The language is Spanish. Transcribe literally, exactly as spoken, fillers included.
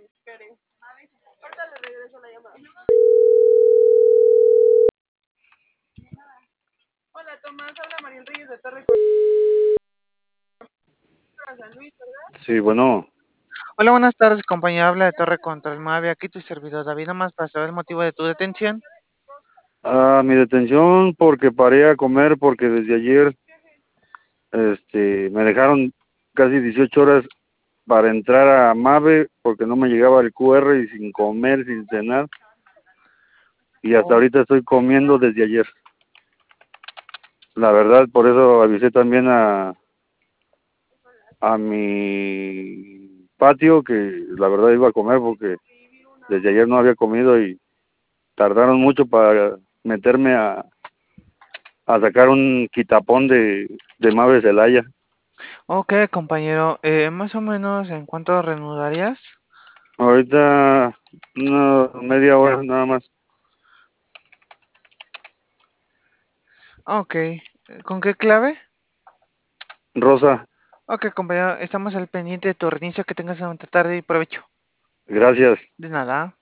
Espere. Ahorita le regreso la llamada. Hola Tomás, habla Mariel Reyes de Torre San Luis, ¿verdad? Sí, bueno, Hola, buenas tardes, compañero. Habla de Torre Control nueve. Aquí tu servidor David, nomás para saber el motivo de tu detención. ah, mi detención porque paré a comer porque desde ayer este, me dejaron casi dieciocho horas para entrar a Mave porque no me llegaba el Q R y sin comer, sin cenar. Y hasta Oh, ahorita estoy comiendo desde ayer. La verdad, por eso avisé también a, a mi patio que la verdad iba a comer porque desde ayer no había comido y tardaron mucho para meterme a, a sacar un quitapón de, de Mave Celaya. ok, compañero. Eh, más o menos, ¿en cuánto reanudarías? Ahorita una media hora nada más. Ok. ¿Con qué clave? Rosa, Ok, compañero. Estamos al pendiente de tu reinicio. Que tengas una buena tarde y provecho. gracias. De nada.